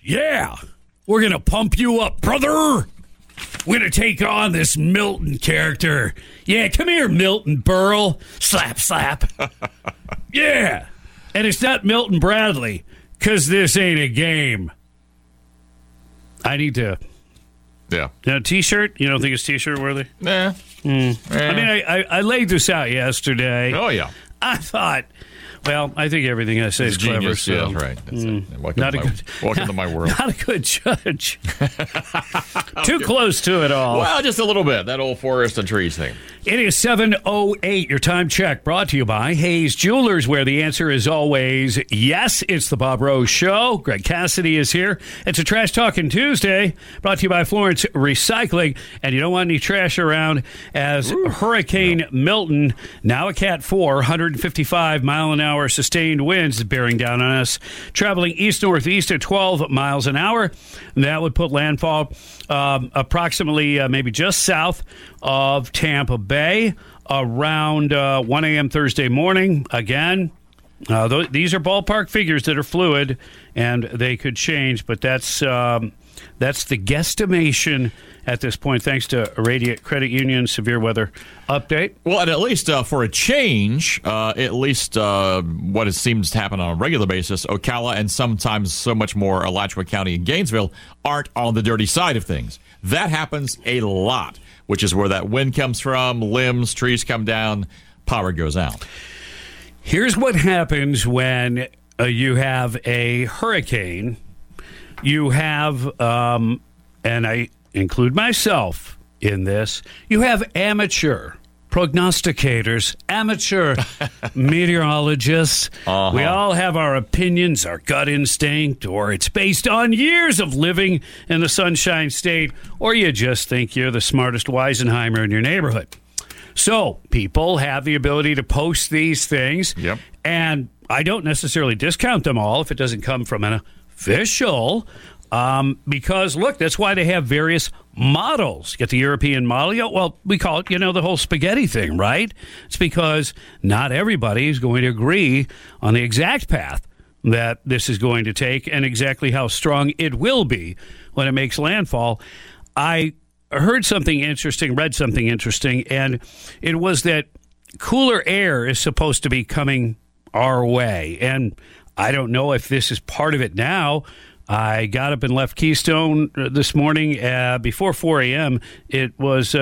Yeah, we're going to pump you up, brother. We're going to take on this Milton character. Yeah, come here, Milton Berle. Slap, slap. Yeah. And it's not Milton Bradley, because this ain't a game. I need to... Yeah. Now, T-shirt? You don't think it's T-shirt worthy? Nah. I mean, I laid this out yesterday. Oh, yeah. I thought... Well, I think everything I say is clever. Genius, so. yeah, right. That's it. Welcome to my world. Not a good judge. Too close to it all. Well, just a little bit. That old forest and trees thing. It is 7:08. Your time check brought to you by Hayes Jewelers, where the answer is always yes. It's the Bob Rose Show. Greg Cassidy is here. It's a Trash Talking Tuesday, brought to you by Florence Recycling. And you don't want any trash around as Hurricane Milton, now a Cat 4, 155-mile-an-hour sustained winds bearing down on us, traveling east-northeast at 12 miles an hour. That would put landfall approximately maybe just south of Tampa Bay around 1 a.m. Thursday morning. Again, these are ballpark figures that are fluid, and they could change, but that's the guesstimation at this point, thanks to Radiant Credit Union severe weather update. Well, and at least for a change, at least what it seems to happen on a regular basis, Ocala and sometimes so much more Alachua County and Gainesville aren't on the dirty side of things. That happens a lot, which is where that wind comes from, limbs, trees come down, power goes out. Here's what happens when you have a hurricane. You have, and I include myself in this, you have amateur prognosticators, amateur meteorologists. We all have our opinions, our gut instinct, or it's based on years of living in the Sunshine State, or you just think you're the smartest Weisenheimer in your neighborhood. So people have the ability to post these things, and I don't necessarily discount them all if it doesn't come from an official. Because, look, that's why they have various models. Get the European model. Well, we call it, the whole spaghetti thing, right? It's because not everybody is going to agree on the exact path that this is going to take and exactly how strong it will be when it makes landfall. I heard something interesting, read something interesting, and it was that cooler air is supposed to be coming our way. And I don't know if this is part of it now. I got up and left Keystone this morning before 4 a.m. It was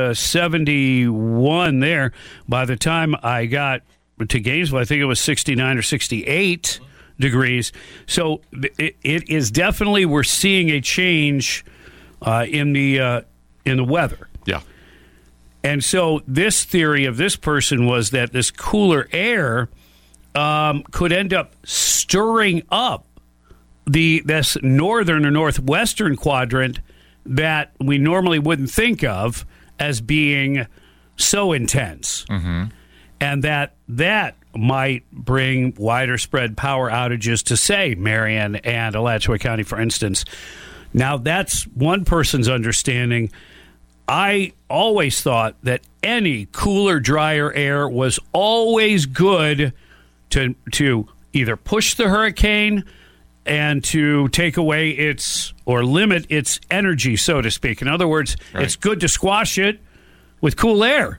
71 there. By the time I got to Gainesville, I think it was 69 or 68 degrees. So it is definitely, we're seeing a change in the weather. Yeah. And so this theory of this person was that this cooler air could end up stirring up this northern or northwestern quadrant that we normally wouldn't think of as being so intense. Mm-hmm. And that might bring wider spread power outages to, say, Marion and Alachua County, for instance. Now, that's one person's understanding. I always thought that any cooler, drier air was always good to either push the hurricane and to take away its, or limit its energy, so to speak. In other words, It's good to squash it with cool air.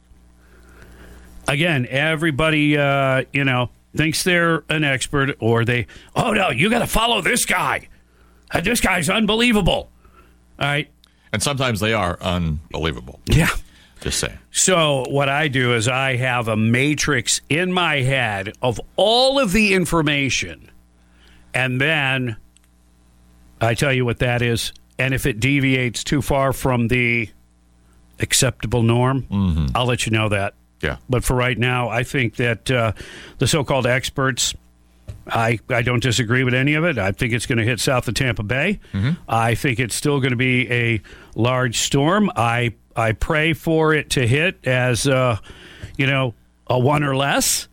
Again, everybody, thinks they're an expert, or oh no, you got to follow this guy. This guy's unbelievable. All right. And sometimes they are unbelievable. Yeah. Just saying. So what I do is I have a matrix in my head of all of the information, and then I tell you what that is. And if it deviates too far from the acceptable norm, I'll let you know that. Yeah. But for right now, I think that the so-called experts, I don't disagree with any of it. I think it's going to hit south of Tampa Bay. Mm-hmm. I think it's still going to be a large storm. I pray for it to hit as, a 1 or less.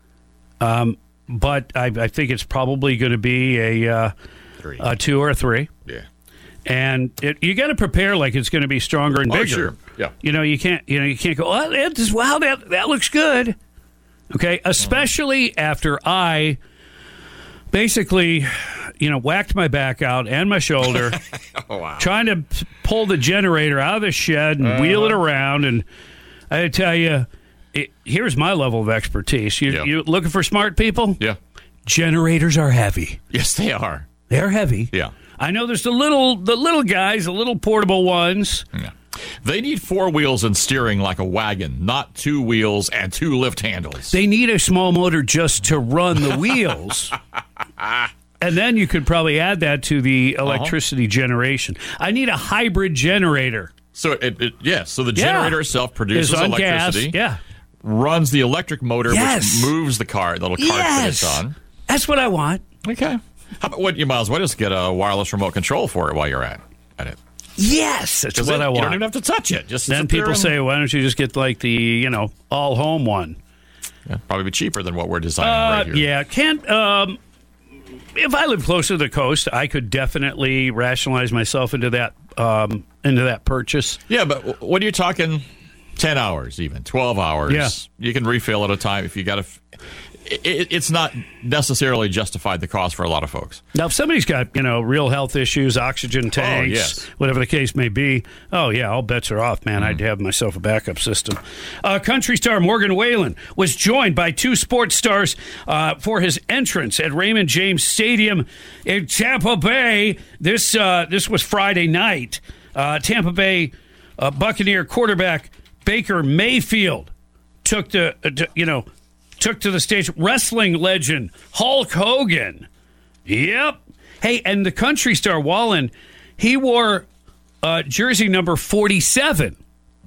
But I think it's probably going to be a 2 or a 3. Yeah. And you got to prepare like it's going to be stronger and bigger. Sure. Yeah. You can't go, wow, that looks good. Okay, especially after I basically whacked my back out and my shoulder, Oh, wow. trying to pull the generator out of the shed and wheel it around. And I tell you, here's my level of expertise. You looking for smart people? Yeah. Generators are heavy. Yes, they are. They're heavy. Yeah. I know there's the little guys, the little portable ones. Yeah. They need 4 wheels and steering like a wagon, not 2 wheels and 2 lift handles. They need a small motor just to run the wheels. And then you could probably add that to the electricity generation. I need a hybrid generator. So so the generator itself produces It's on electricity. gas. Yeah. Runs the electric motor, Yes. which moves the car, the little cart that it's on. That's what I want. Okay. How about what you might as well just get a wireless remote control for it while you're at it. Yes, that's what I want. You don't even have to touch it. Just then people say, why don't you just get like the, all-home one? Yeah, probably be cheaper than what we're designing right here. Yeah, can't... if I live close to the coast, I could definitely rationalize myself into that purchase. Yeah, but when you're talking 10 hours, even 12 hours, Yeah. you can refill at a time if you got to. It's not necessarily justified the cost for a lot of folks. Now, if somebody's got, real health issues, oxygen tanks, yes. whatever the case may be, all bets are off, man. I'd have myself a backup system. Country star Morgan Wallen was joined by 2 sports stars for his entrance at Raymond James Stadium in Tampa Bay. This was Friday night. Tampa Bay Buccaneer quarterback Baker Mayfield took to the stage. Wrestling legend Hulk Hogan. Yep. Hey, and the country star Wallen, he wore jersey number 47.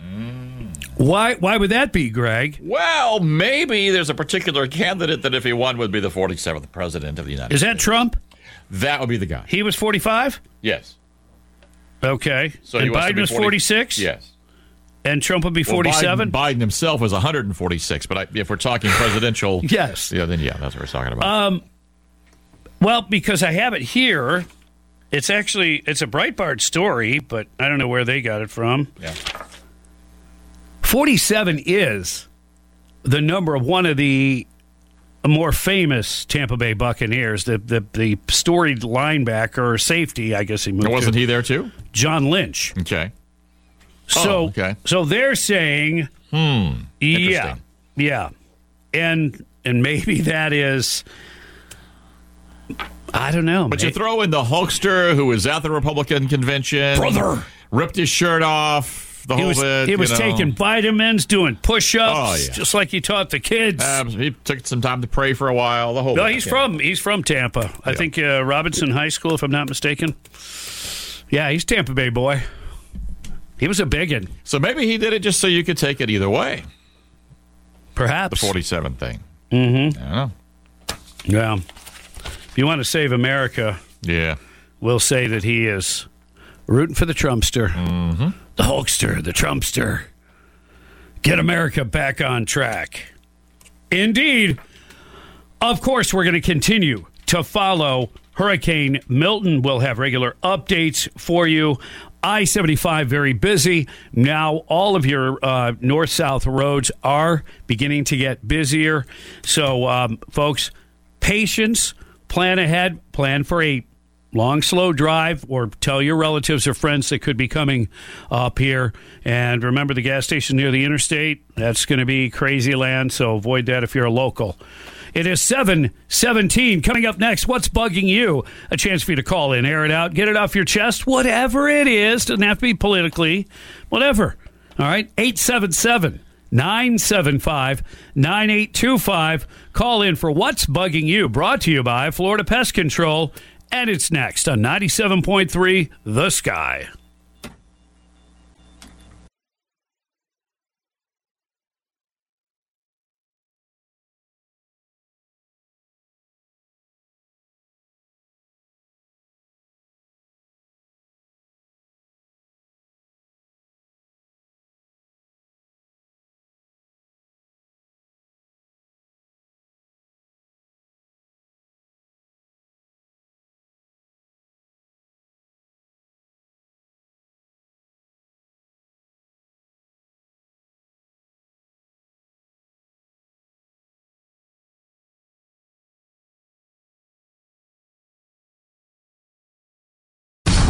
Why would that be, Greg? Well, maybe there's a particular candidate that if he won would be the 47th president of the United States. Is that Trump? That would be the guy. He was 45? Yes. Okay. So and he wants to Biden be was 46? Yes. And Trump would be 47? Well, Biden himself was 146, but if we're talking presidential... Yes. Yeah, then that's what we're talking about. Well, because I have it here. It's a Breitbart story, but I don't know where they got it from. Yeah. 47 is the number of one of the more famous Tampa Bay Buccaneers, the storied linebacker or safety, I guess he moved Wasn't he there too? John Lynch. Okay. So, so they're saying, Interesting. yeah, and maybe that is, I don't know. But you throw in the Hulkster who was at the Republican convention, Brother. ripped his shirt off, the whole bit. He was taking vitamins, doing push-ups, yeah. just like he taught the kids. He took some time to pray for a while. The whole. No, bit. he's from Tampa. I think Robinson High School, if I'm not mistaken. Yeah, he's Tampa Bay boy. He was a biggin. So maybe he did it just so you could take it either way. Perhaps. The 47 thing. Mm-hmm. I don't know. Yeah. If you want to save America, we'll say that he is rooting for the Trumpster. Mm-hmm. The Hulkster, the Trumpster. Get America back on track. Indeed. Of course, we're going to continue to follow Hurricane Milton. We'll have regular updates for you. I-75 very busy. Now all of your north-south roads are beginning to get busier. So, folks, patience, plan ahead, plan for a long, slow drive, or tell your relatives or friends that could be coming up here. And remember, the gas station near the interstate, that's going to be crazy land, so avoid that if you're a local. It is 7:17. Coming up next, what's bugging you? A chance for you to call in, air it out, get it off your chest, whatever it is. Doesn't have to be politically, whatever. All right, 877-975-9825. Call in for What's Bugging You, brought to you by Florida Pest Control. And it's next on 97.3 The Sky.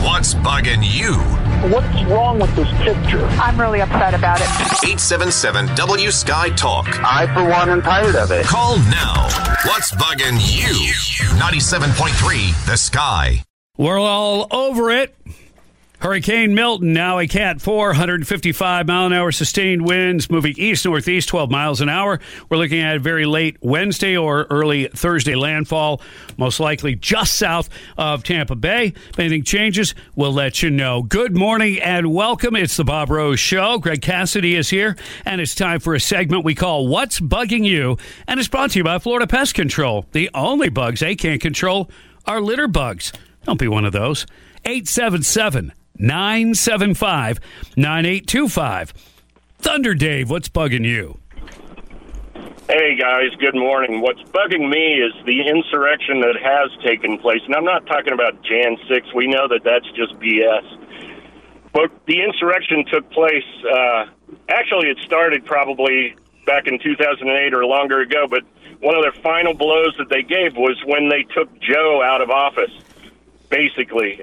What's bugging you? What's wrong with this picture? I'm really upset about it. 877-W-SKY-TALK. I, for one, am tired of it. Call now. What's bugging you? 97.3 The Sky. We're all over it. Hurricane Milton, now a Cat 4, 155-mile-an-hour sustained winds, moving east-northeast 12 miles an hour. We're looking at very late Wednesday or early Thursday landfall, most likely just south of Tampa Bay. If anything changes, we'll let you know. Good morning and welcome. It's the Bob Rose Show. Greg Cassidy is here, and it's time for a segment we call What's Bugging You? And it's brought to you by Florida Pest Control. The only bugs they can't control are litter bugs. Don't be one of those. 877-975-9825. Thunder Dave, what's bugging you? Hey, guys, good morning. What's bugging me is the insurrection that has taken place. And I'm not talking about Jan 6. We know that that's just BS. But the insurrection took place, actually it started probably back in 2008 or longer ago, but one of their final blows that they gave was when they took Joe out of office, basically.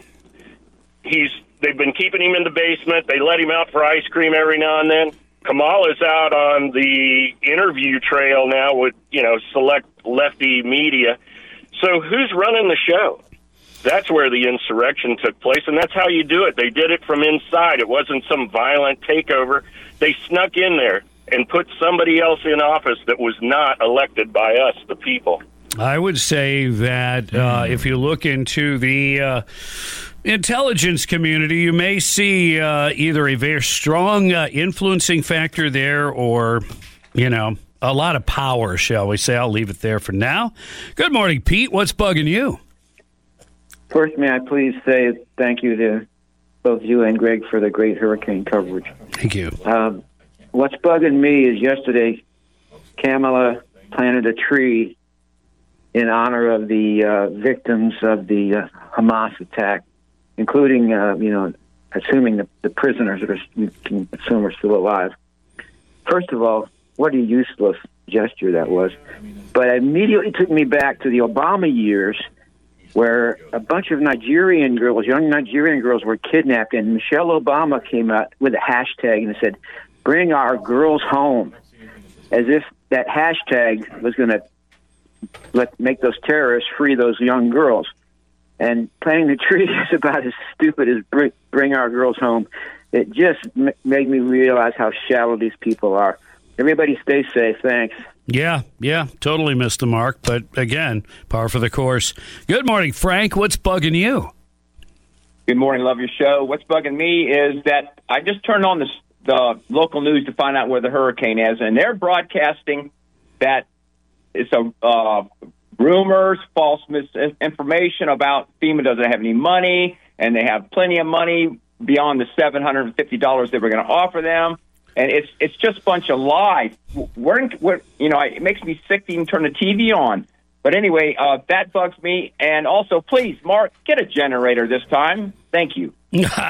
They've been keeping him in the basement. They let him out for ice cream every now and then. Kamala's out on the interview trail now with, select lefty media. So who's running the show? That's where the insurrection took place, and that's how you do it. They did it from inside. It wasn't some violent takeover. They snuck in there and put somebody else in office that was not elected by us, the people. I would say that if you look into the intelligence community, you may see either a very strong influencing factor there or, a lot of power, shall we say. I'll leave it there for now. Good morning, Pete. What's bugging you? First, may I please say thank you to both you and Greg for the great hurricane coverage. Thank you. What's bugging me is yesterday, Kamala planted a tree in honor of the victims of the Hamas attack, including, assuming the prisoners that we can assume are still alive. First of all, what a useless gesture that was. But it immediately took me back to the Obama years where a bunch of young Nigerian girls were kidnapped, and Michelle Obama came out with a hashtag and said, "Bring our girls home," as if that hashtag was going to make those terrorists free those young girls. And planting the tree is about as stupid as bring our girls home. It just made me realize how shallow these people are. Everybody stay safe. Thanks. Yeah, totally missed the mark. But again, par for the course. Good morning, Frank. What's bugging you? Good morning. Love your show. What's bugging me is that I just turned on the local news to find out where the hurricane is, and they're broadcasting that it's rumors, false misinformation about FEMA doesn't have any money, and they have plenty of money beyond the $750 they were going to offer them, and it's just a bunch of lies. It makes me sick to even turn the TV on. But anyway, that bugs me. And also, please, Mark, get a generator this time. Thank you.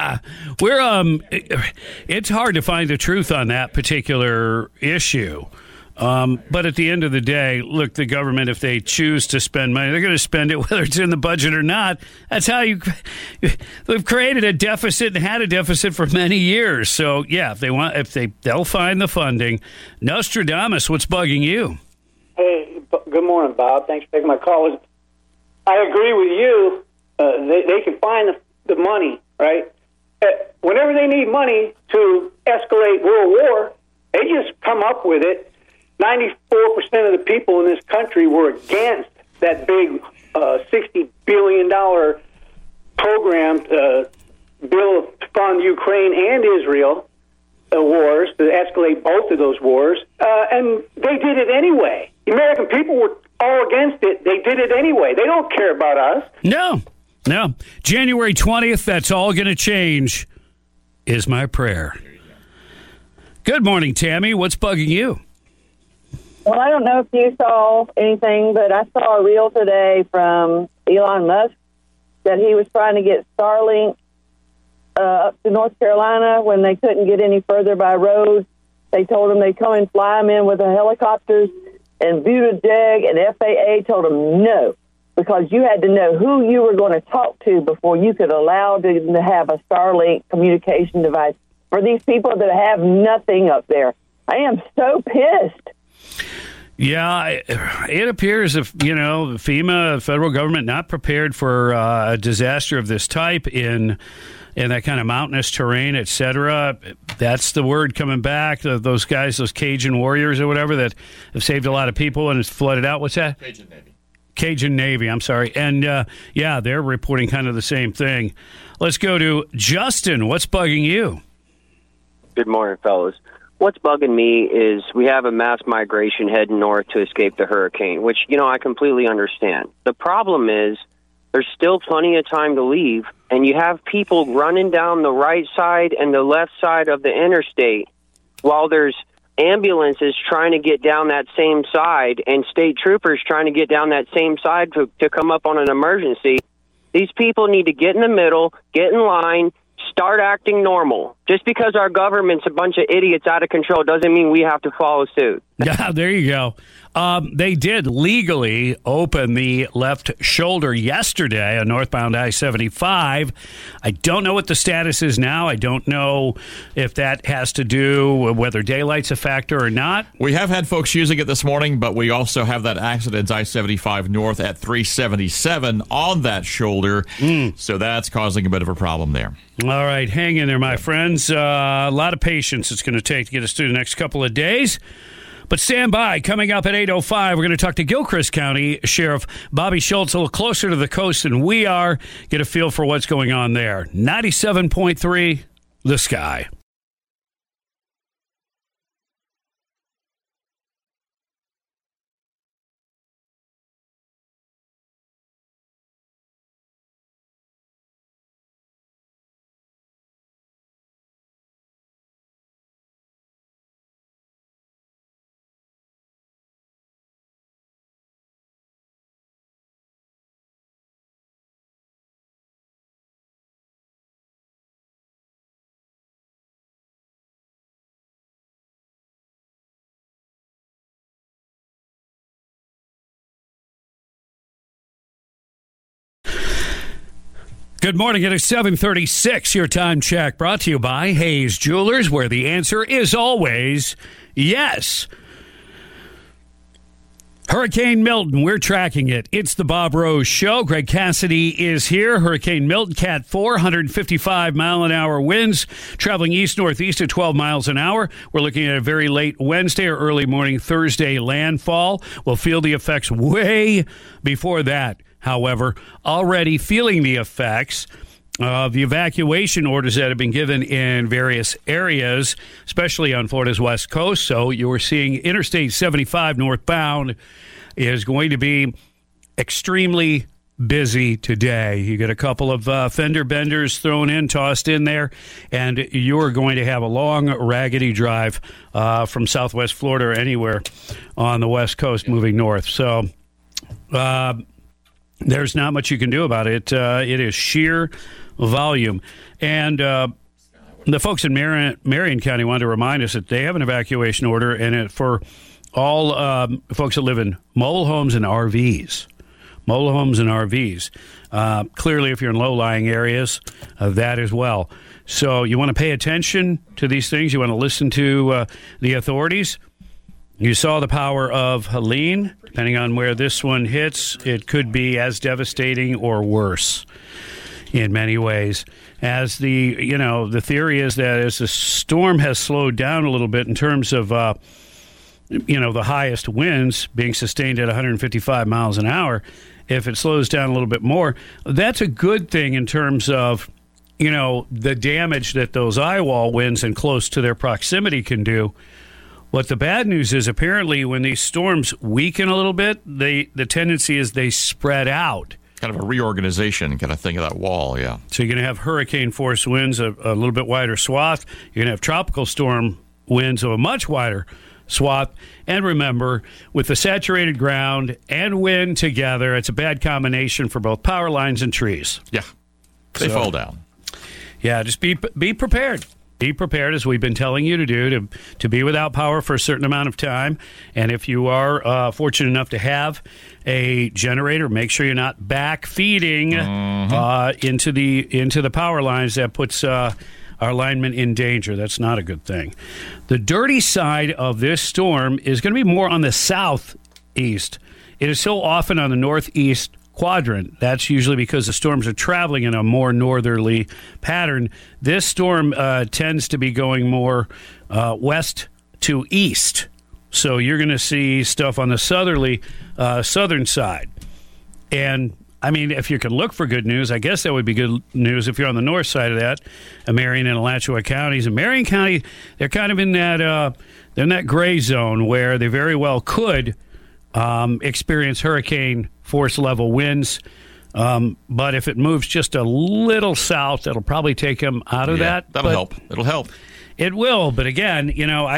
It's hard to find the truth on that particular issue. But at the end of the day, look, the government, if they choose to spend money, they're going to spend it whether it's in the budget or not. That's how we've created a deficit and had a deficit for many years. So, yeah, they'll find the funding. Nostradamus, what's bugging you? Hey, good morning, Bob. Thanks for taking my call. I agree with you. They can find the money, right? Whenever they need money to escalate World War, they just come up with it. 94% of the people in this country were against that big $60 billion program bill to fund Ukraine and Israel wars, to escalate both of those wars, and they did it anyway. The American people were all against it. They did it anyway. They don't care about us. No. January 20th, that's all going to change, is my prayer. Good morning, Tammy. What's bugging you? Well, I don't know if you saw anything, but I saw a reel today from Elon Musk that he was trying to get Starlink up to North Carolina when they couldn't get any further by road. They told him they'd come and fly him in with the helicopters, and Buttigieg and FAA told him no. because you had to know who you were going to talk to before you could allow them to have a Starlink communication device for these people that have nothing up there. I am so pissed. Yeah, it appears if, FEMA, federal government, not prepared for a disaster of this type in that kind of mountainous terrain, et cetera. That's the word coming back. Those guys, those Cajun warriors or whatever that have saved a lot of people and it's flooded out. What's that? Cajun Navy, I'm sorry. And, they're reporting kind of the same thing. Let's go to Justin. What's bugging you? Good morning, fellas. What's bugging me is we have a mass migration heading north to escape the hurricane, which, I completely understand. The problem is there's still plenty of time to leave, and you have people running down the right side and the left side of the interstate while there's ambulances trying to get down that same side and state troopers trying to get down that same side to come up on an emergency. These people need to get in the middle, get in line, start acting normal. Just because our government's a bunch of idiots out of control doesn't mean we have to follow suit. Yeah, there you go. They did legally open the left shoulder yesterday on northbound I-75. I don't know what the status is now. I don't know if that has to do with whether daylight's a factor or not. We have had folks using it this morning, but we also have that accident I-75 north at 377 on that shoulder. So that's causing a bit of a problem there. All right, hang in there, my friends. A lot of patience it's going to take to get us through the next couple of days. But stand by. Coming up at 8:05, we're going to talk to Gilchrist County Sheriff Bobby Schultz, a little closer to the coast than we are. Get a feel for what's going on there. 97.3, The Sky. Good morning. It is 7:36. Your time check brought to you by Hayes Jewelers, where the answer is always yes. Hurricane Milton, we're tracking it. It's the Bob Rose Show. Greg Cassidy is here. Hurricane Milton, Cat 4, 155 mile an hour winds, traveling east-northeast at 12 miles an hour. We're looking at a very late Wednesday or early morning Thursday landfall. We'll feel the effects way before that. However, already feeling the effects of the evacuation orders that have been given in various areas, especially on Florida's west coast. So you are seeing Interstate 75 northbound is going to be extremely busy today. You get a couple of fender benders thrown in, tossed in there, and you're going to have a long, raggedy drive from southwest Florida or anywhere on the west coast moving north. So there's not much you can do about it. It is sheer volume. And the folks in Marion County wanted to remind us that they have an evacuation order, and for all folks that live in mobile homes and RVs. Mobile homes and RVs. Clearly, if you're in low-lying areas, that as well. So you want to pay attention to these things. You want to listen to the authorities. You saw the power of Helene. Depending on where this one hits, it could be as devastating or worse in many ways. As the theory is that as the storm has slowed down a little bit in terms of, the highest winds being sustained at 155 miles an hour, if it slows down a little bit more, that's a good thing in terms of, the damage that those eye wall winds and close to their proximity can do. What the bad news is, apparently, when these storms weaken a little bit, the tendency is they spread out. Kind of a reorganization kind of thing of that wall, yeah. So you're going to have hurricane-force winds, a little bit wider swath. You're going to have tropical storm winds of a much wider swath. And remember, with the saturated ground and wind together, it's a bad combination for both power lines and trees. Yeah, they fall down. Yeah, just be prepared. be prepared, as we've been telling you to do, to be without power for a certain amount of time. And if you are fortunate enough to have a generator, make sure you're not back feeding into the power lines. That puts our linemen in danger. That's not a good thing. The dirty side of this storm is going to be more on the southeast. It is so often on the northeast quadrant. That's usually because the storms are traveling in a more northerly pattern. This storm tends to be going more west to east. So you're going to see stuff on the southern side. And, I mean, if you can look for good news, I guess that would be good news if you're on the north side of that, Marion and Alachua counties. And Marion County, they're kind of in that gray zone where they very well could experience hurricane force level winds. But if it moves just a little south, that'll probably take them out of that. That'll help. It'll help. It will. But again,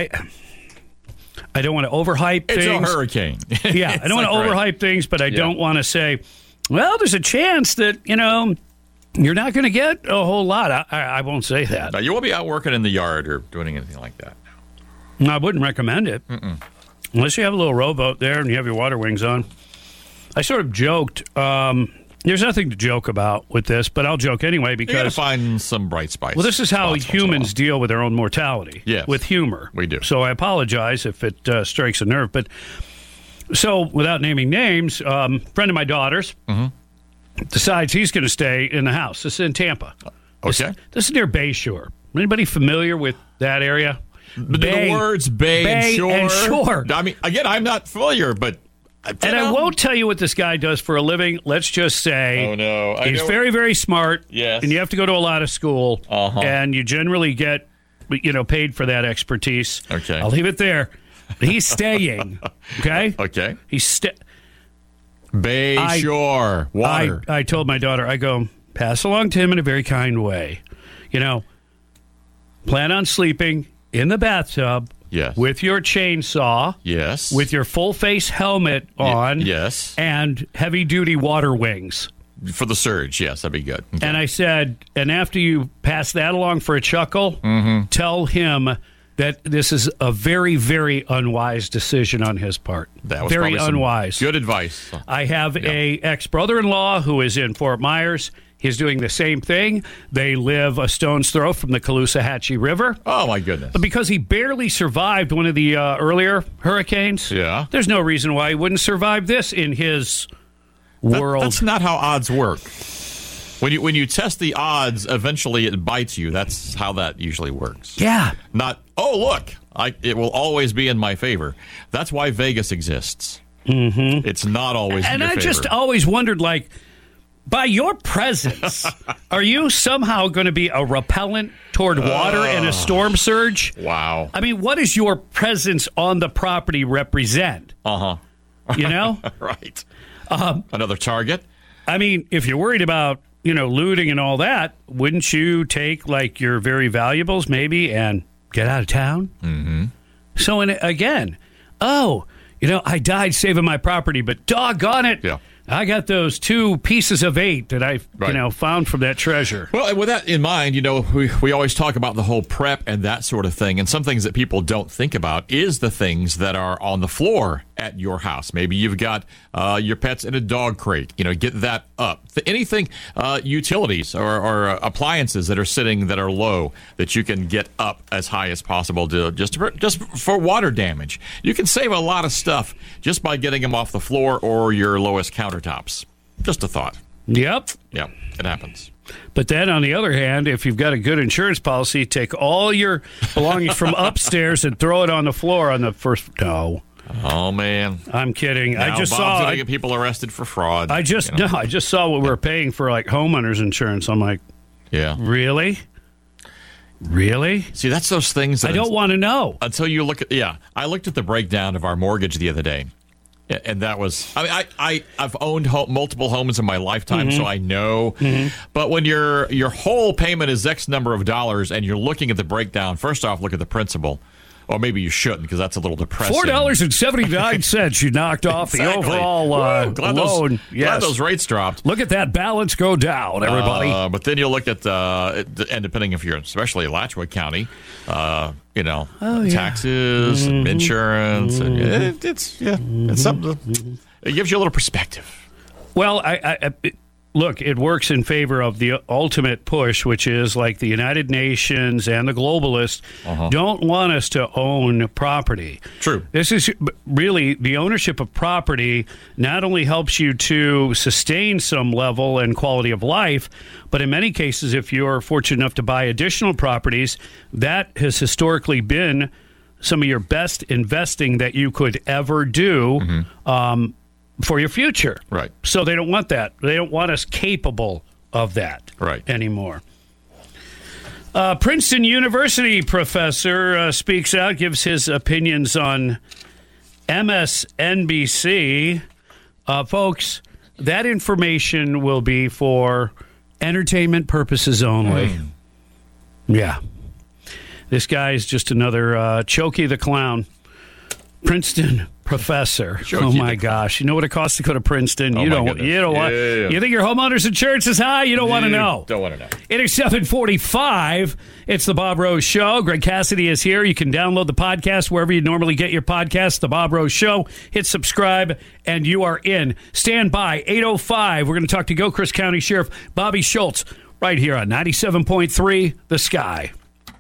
I don't want to overhype things. It's a hurricane. Yeah, I don't want to overhype things, but I don't want to say, well, there's a chance that, you're not going to get a whole lot. I won't say that. No, you won't be out working in the yard or doing anything like that. No, I wouldn't recommend it. Unless you have a little rowboat there and you have your water wings on. I sort of joked. There's nothing to joke about with this, but I'll joke anyway because... You got to find some bright spots. Well, this is how humans deal with their own mortality. Yes. With humor. We do. So I apologize if it strikes a nerve. But so, without naming names, friend of my daughter's decides he's going to stay in the house. This is in Tampa. Okay. This is near Bayshore. Anybody familiar with that area? The words Bay and Shore. And Shore. I mean, again, I'm not familiar, but... And I won't tell you what this guy does for a living. Let's just say he's very, very smart. Yes. And you have to go to a lot of school. And you generally get, paid for that expertise. Okay. I'll leave it there. But he's staying. Okay? Okay. He's Bay Shore. Water. I told my daughter, I go, pass along to him in a very kind way. Plan on sleeping in the bathtub. Yes. With your chainsaw. Yes. With your full face helmet on. Yes. And heavy duty water wings. For the surge, yes, that'd be good. Okay. And I said, and after you pass that along for a chuckle, tell him that this is a very, very unwise decision on his part. That was very unwise. Good advice. I have a ex-brother-in-law who is in Fort Myers. He's doing the same thing. They live a stone's throw from the Caloosahatchee River. Oh, my goodness. But because he barely survived one of the earlier hurricanes, there's no reason why he wouldn't survive this in his world. That's not how odds work. When you test the odds, eventually it bites you. That's how that usually works. Yeah. Not, look, it will always be in my favor. That's why Vegas exists. It's not always in your favor. And I just always wondered, by your presence, are you somehow going to be a repellent toward water and a storm surge? Wow. I mean, what does your presence on the property represent? Right. Another target? I mean, if you're worried about, looting and all that, wouldn't you take, your very valuables maybe and get out of town? So, again, I died saving my property, but doggone it. Yeah. I got those 2 pieces of 8 that I, found from that treasure. Well, and with that in mind, we always talk about the whole prep and that sort of thing. And some things that people don't think about is the things that are on the floor at your house. Maybe you've got your pets in a dog crate. Get that up. Anything, utilities or appliances that are sitting that are low that you can get up as high as possible to just for water damage. You can save a lot of stuff just by getting them off the floor or your lowest countertops. Just a thought. Yep. Yeah, it happens. But then, on the other hand, if you've got a good insurance policy, take all your belongings from upstairs and throw it on the floor on the first... No. Oh, man. I'm kidding. Now I just Bob's saw... going to get people arrested for fraud. I just saw what we were paying for, homeowners insurance. I'm like, yeah. Really? Really? See, that's those things that... I don't want to know. Until you look at... Yeah. I looked at the breakdown of our mortgage the other day. And that was, I've owned multiple homes in my lifetime, so I know. But when your whole payment is X number of dollars and you're looking at the breakdown, first off, look at the principal. Or maybe you shouldn't, because that's a little depressing. $4.79 you knocked off the overall loan. Glad those rates dropped. Look at that balance go down, everybody. But then you'll look at, and depending if you're especially Alachua County, taxes and insurance. And it's something. It gives you a little perspective. Well, look, it works in favor of the ultimate push, which is like the United Nations and the globalists don't want us to own property. True. This is really the ownership of property not only helps you to sustain some level and quality of life, but in many cases, if you're fortunate enough to buy additional properties, that has historically been some of your best investing that you could ever do. For your future. Right. So they don't want that. They don't want us capable of that anymore. Princeton University professor speaks out, gives his opinions on MSNBC. Folks, that information will be for entertainment purposes only. Yeah. This guy is just another Chokey the Clown. Princeton professor. Chokey my gosh. You know what it costs to go to Princeton? Oh, you don't want. You think your homeowner's insurance is high? You don't want to know. Don't want to know. It is 7:45. It's the Bob Rose Show. Greg Cassidy is here. You can download the podcast wherever you normally get your podcast, The Bob Rose Show. Hit subscribe, and you are in. Stand by. 8:05. We're going to talk to Gilchrist County Sheriff Bobby Schultz right here on 97.3 The Sky.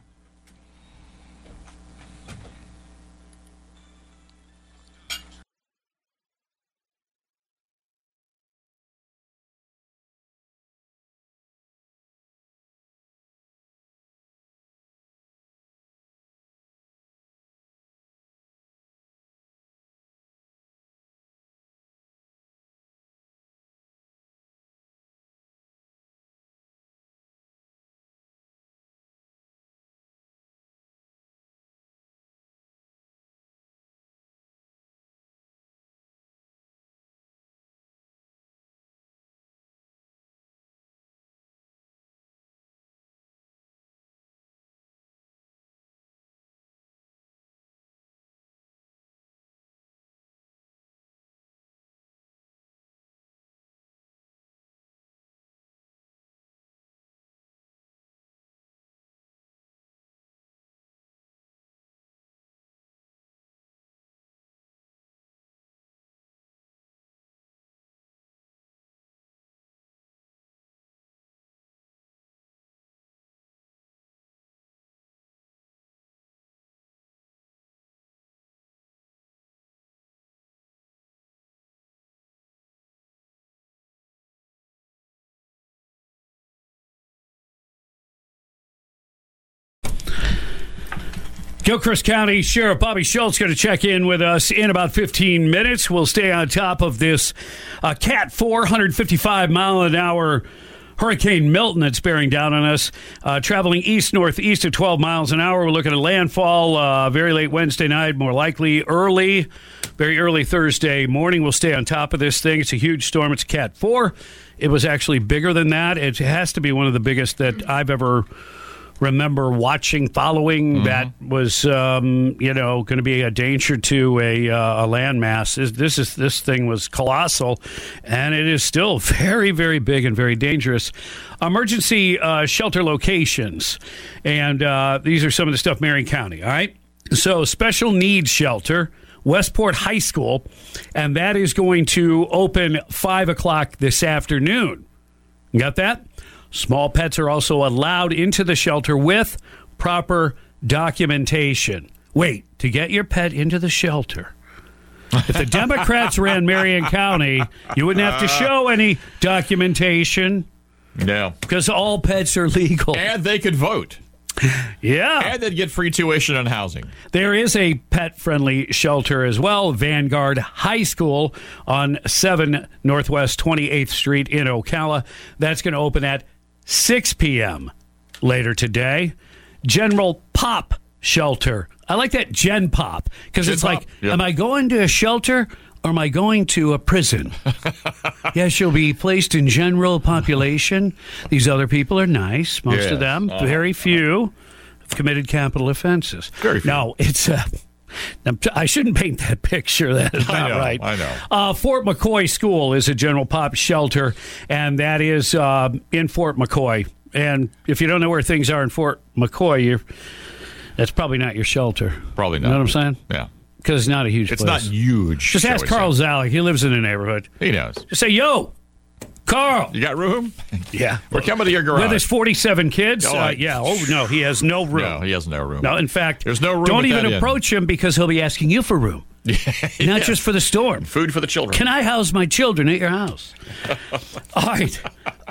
Gilchrist County Sheriff Bobby Schultz going to check in with us in about 15 minutes. We'll stay on top of this Cat 455 mile an hour Hurricane Milton that's bearing down on us, traveling east-northeast at 12 miles an hour. We're looking at landfall very late Wednesday night, more likely very early Thursday morning. We'll stay on top of this thing. It's a huge storm. It's a Cat 4. It was actually bigger than that. It has to be one of the biggest that I've ever remember following. That was, going to be a danger to a landmass. This thing was colossal, and it is still very, very big and very dangerous. Emergency shelter locations, and these are some of the stuff Marion County. All right, so special needs shelter, Westport High School, and that is going to open 5 o'clock this afternoon. You got that? Small pets are also allowed into the shelter with proper documentation. Wait, to get your pet into the shelter, if the Democrats ran Marion County, you wouldn't have to show any documentation. No. Because all pets are legal. And they could vote. Yeah. And they'd get free tuition and housing. There is a pet-friendly shelter as well, Vanguard High School on 7 Northwest 28th Street in Ocala. That's going to open at 6 p.m. later today. General Pop Shelter. I like that Gen Pop, because it's like, am I going to a shelter or am I going to a prison? Yes, you'll be placed in general population. These other people are nice, most of them. Very few committed capital offenses. Very few. No, it's I shouldn't paint that picture. That is not right. I know. Fort McCoy School is a general pop shelter, and that is in Fort McCoy. And if you don't know where things are in Fort McCoy, that's probably not your shelter. Probably not. You know what I'm saying? Yeah. Because it's not a huge It's place. not huge. Just ask Carl Zalek. He lives in the neighborhood. He knows. Just say, yo, Carl. You got room? Yeah. We're coming to your garage. With his 47 kids? Oh, yeah. Oh, no, he has no room. No, he has no room. No, in fact, there's no room. Don't at even that approach him because he'll be asking you for room. Not just for the storm. Food for the children. Can I house my children at your house? All right.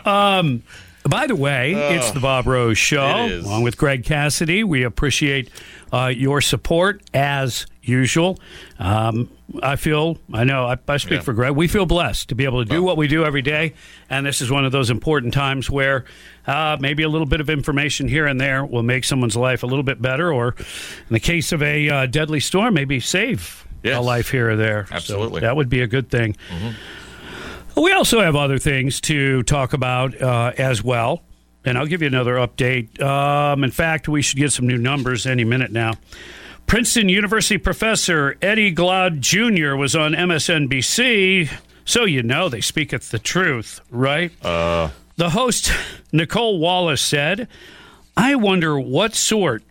By the way, it's the Bob Rose Show, It is. along with Greg Cassidy. We appreciate your support as usual. I speak for Greg. We feel blessed to be able to do what we do every day, and this is one of those important times where maybe a little bit of information here and there will make someone's life a little bit better, or in the case of a deadly storm, maybe save a life here or there. Absolutely. So that would be a good thing. Mm-hmm. We also have other things to talk about as well, and I'll give you another update. In fact, we should get some new numbers any minute now. Princeton University professor Eddie Glaude Jr. was on MSNBC, so you know they speaketh the truth, right? The host, Nicole Wallace, said, I wonder what sort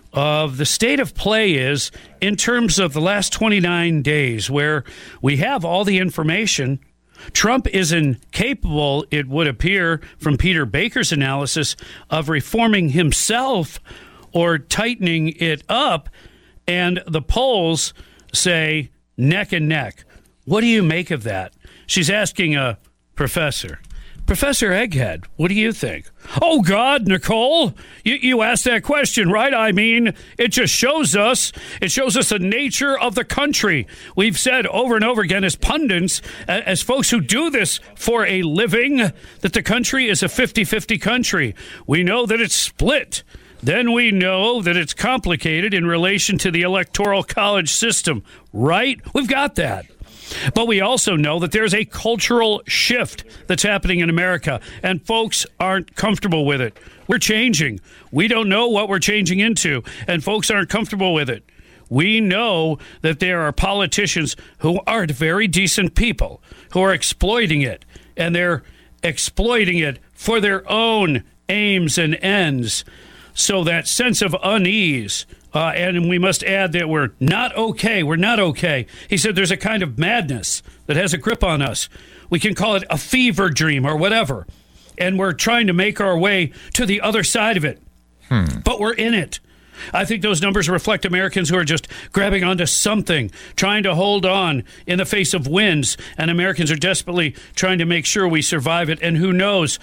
of the state of play is in terms of the last 29 days where we have all the information. Trump is incapable, it would appear, from Peter Baker's analysis, of reforming himself or tightening it up, and the polls say neck and neck. What do you make of that? She's asking a professor. Professor Egghead, what do you think? Oh, God, Nicole, you asked that question, right? I mean, it just shows us the nature of the country. We've said over and over again as pundits, as folks who do this for a living, that the country is a 50-50 country. We know that it's split. Then we know that it's complicated in relation to the Electoral College system, right? We've got that. But we also know that there's a cultural shift that's happening in America, and folks aren't comfortable with it. We're changing. We don't know what we're changing into, and folks aren't comfortable with it. We know that there are politicians who aren't very decent people who are exploiting it, and they're exploiting it for their own aims and ends. So that sense of unease, and we must add that we're not okay. We're not okay. He said there's a kind of madness that has a grip on us. We can call it a fever dream or whatever. And we're trying to make our way to the other side of it. But we're in it. I think those numbers reflect Americans who are just grabbing onto something, trying to hold on in the face of winds. And Americans are desperately trying to make sure we survive it. And who knows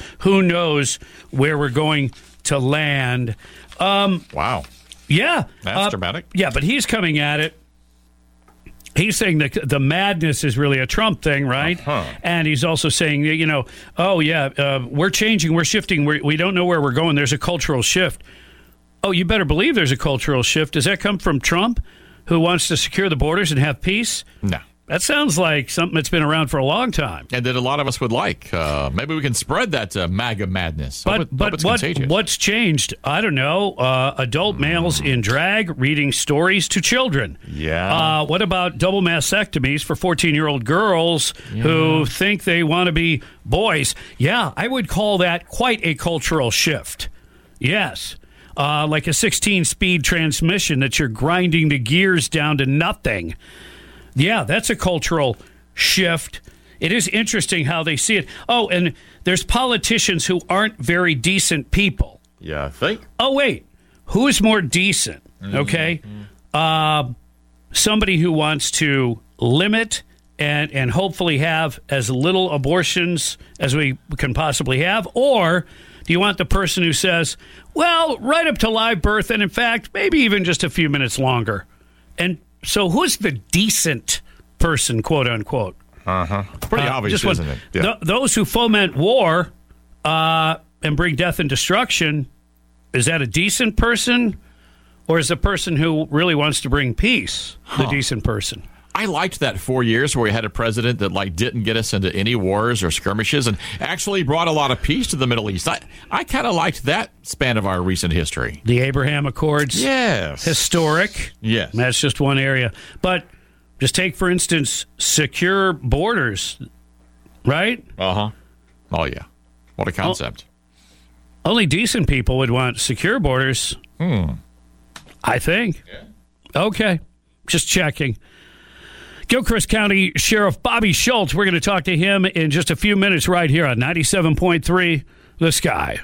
where we're going to land. Wow. Yeah. That's dramatic. Yeah, but he's coming at it. He's saying that the madness is really a Trump thing, right? And he's also saying, we're changing, we're shifting, we don't know where we're going. There's a cultural shift. Oh, you better believe there's a cultural shift. Does that come from Trump, who wants to secure the borders and have peace? No. That sounds like something that's been around for a long time. And that a lot of us would like. Maybe we can spread that MAGA madness. But what's changed? I don't know. Adult males in drag reading stories to children. Yeah. What about double mastectomies for 14-year-old girls who think they want to be boys? Yeah, I would call that quite a cultural shift. Yes. Like a 16-speed transmission that you're grinding the gears down to nothing. Yeah, that's a cultural shift. It is interesting how they see it. Oh, and there's politicians who aren't very decent people. Yeah, I think. Oh, wait. Who is more decent? Okay. Somebody who wants to limit and hopefully have as little abortions as we can possibly have? Or do you want the person who says, well, right up to live birth, and in fact, maybe even just a few minutes longer? And so who's the decent person, quote unquote? Pretty obvious, isn't it? Yeah. Those who foment war and bring death and destruction, is that a decent person? Or is the person who really wants to bring peace the decent person? I liked that 4 years where we had a president that didn't get us into any wars or skirmishes and actually brought a lot of peace to the Middle East. I kind of liked that span of our recent history. The Abraham Accords. Yes. Historic. Yes. That's just one area. But just take, for instance, secure borders, right? Uh-huh. Oh, yeah. What a concept. Only decent people would want secure borders. I think. Yeah. Okay. Just checking. Gilchrist County Sheriff Bobby Schultz. We're going to talk to him in just a few minutes right here on 97.3 The Sky.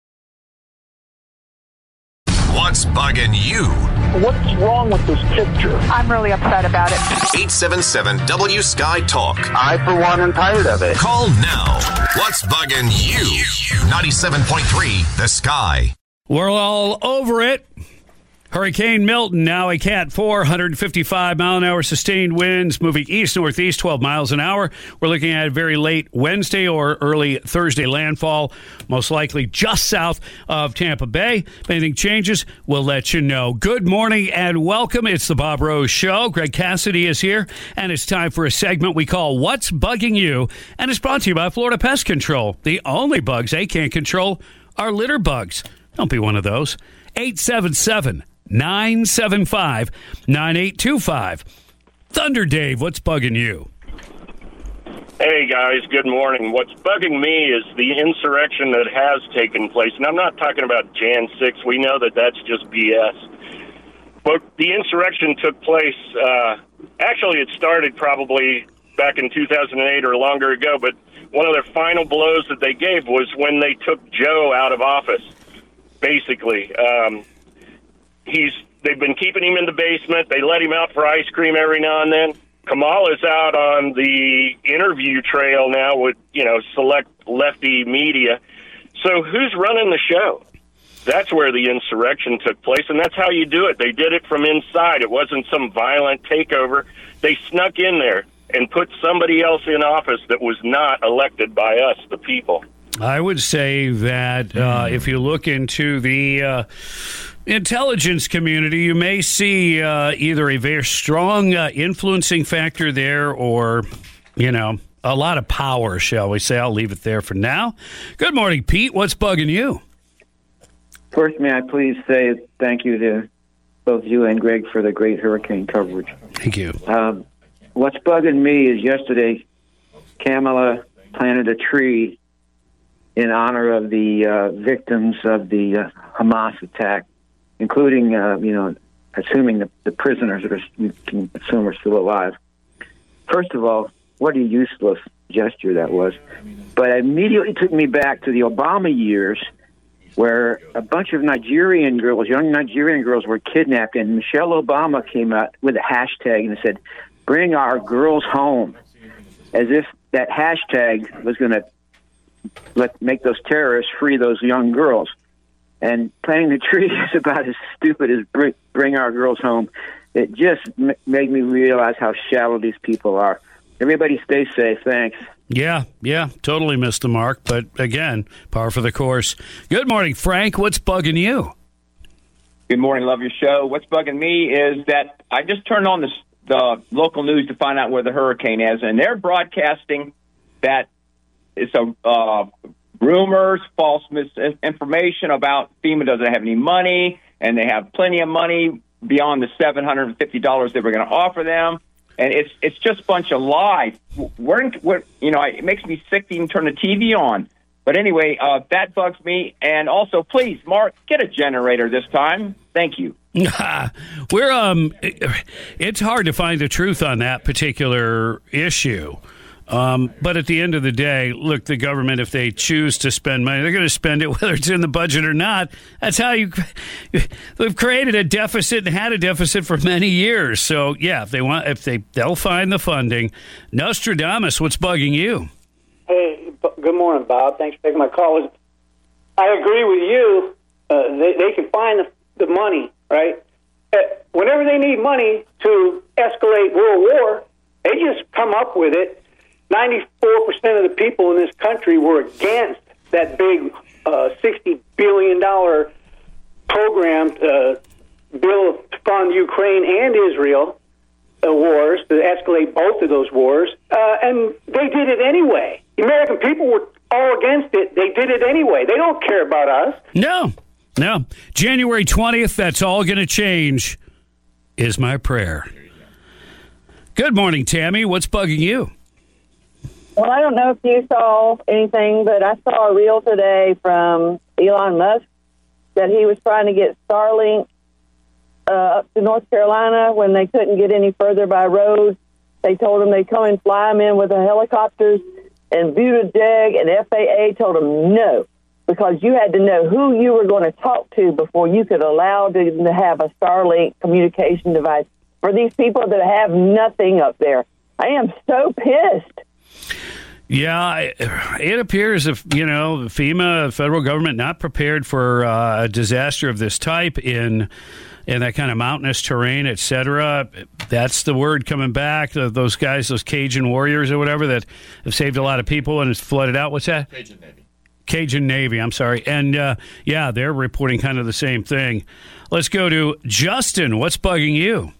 What's bugging you? What's wrong with this picture? I'm really upset about it. 877-W-SKY Talk. I, for one, am tired of it. Call now. What's bugging you? 97.3 The Sky. We're all over it. Hurricane Milton, now a Cat 4, 155-mile-an-hour sustained winds, moving east-northeast 12 miles an hour. We're looking at very late Wednesday or early Thursday landfall, most likely just south of Tampa Bay. If anything changes, we'll let you know. Good morning and welcome. It's the Bob Rose Show. Greg Cassidy is here, and it's time for a segment we call What's Bugging You? And it's brought to you by Florida Pest Control. The only bugs they can't control are litter bugs. Don't be one of those. 877-975-9825. Thunder Dave, what's bugging you? Hey, guys, good morning. What's bugging me is the insurrection that has taken place. And I'm not talking about Jan 6. We know that that's just BS. But the insurrection took place, actually it started probably back in 2008 or longer ago, but one of their final blows that they gave was when they took Joe out of office, basically. They've been keeping him in the basement. They let him out for ice cream every now and then. Kamala's out on the interview trail now with, select lefty media. So who's running the show? That's where the insurrection took place, and that's how you do it. They did it from inside. It wasn't some violent takeover. They snuck in there and put somebody else in office that was not elected by us, the people. I would say that if you look into the intelligence community, you may see either a very strong influencing factor there or, a lot of power, shall we say. I'll leave it there for now. Good morning, Pete. What's bugging you? First, may I please say thank you to both you and Greg for the great hurricane coverage. Thank you. What's bugging me is yesterday, Kamala planted a tree in honor of the victims of the Hamas attack, including, assuming the prisoners that you can assume are still alive. First of all, what a useless gesture that was. But it immediately took me back to the Obama years where a bunch of Nigerian girls, young Nigerian girls, were kidnapped, and Michelle Obama came out with a hashtag and said, "Bring our girls home," as if that hashtag was going to make those terrorists free those young girls. And planting the tree is about as stupid as bring our girls home. It just made me realize how shallow these people are. Everybody stay safe. Thanks. Yeah, totally missed the mark. But again, par for the course. Good morning, Frank. What's bugging you? Good morning. Love your show. What's bugging me is that I just turned on the local news to find out where the hurricane is, and they're broadcasting that it's rumors, false misinformation about FEMA doesn't have any money, and they have plenty of money beyond the $750 they were going to offer them. And it's just a bunch of lies. It makes me sick to even turn the TV on. But anyway, that bugs me. And also, please, Mark, get a generator this time. Thank you. It's hard to find the truth on that particular issue. But at the end of the day, look, the government, if they choose to spend money, they're going to spend it whether it's in the budget or not. That's how they've created a deficit and had a deficit for many years. So, yeah, they'll find the funding. Nostradamus, what's bugging you? Hey, good morning, Bob. Thanks for taking my call. I agree with you. They can find the money, right? Whenever they need money to escalate World War, they just come up with it. 94% of the people in this country were against that big $60 billion program bill to fund Ukraine and Israel. wars, to escalate both of those wars, and they did it anyway. The American people were all against it. They did it anyway. They don't care about us. No. January 20th, that's all going to change, is my prayer. Good morning, Tammy. What's bugging you? Well, I don't know if you saw anything, but I saw a reel today from Elon Musk that he was trying to get Starlink up to North Carolina when they couldn't get any further by road. They told him they'd come and fly him in with the helicopters, and Buttigieg and FAA told him no, because you had to know who you were going to talk to before you could allow them to have a Starlink communication device for these people that have nothing up there. I am so pissed. Yeah, it appears if, FEMA, the federal government, not prepared for a disaster of this type in that kind of mountainous terrain, et cetera. That's the word coming back. Those guys, those Cajun warriors or whatever that have saved a lot of people and it's flooded out. What's that? Cajun Navy, I'm sorry. And, they're reporting kind of the same thing. Let's go to Justin. What's bugging you?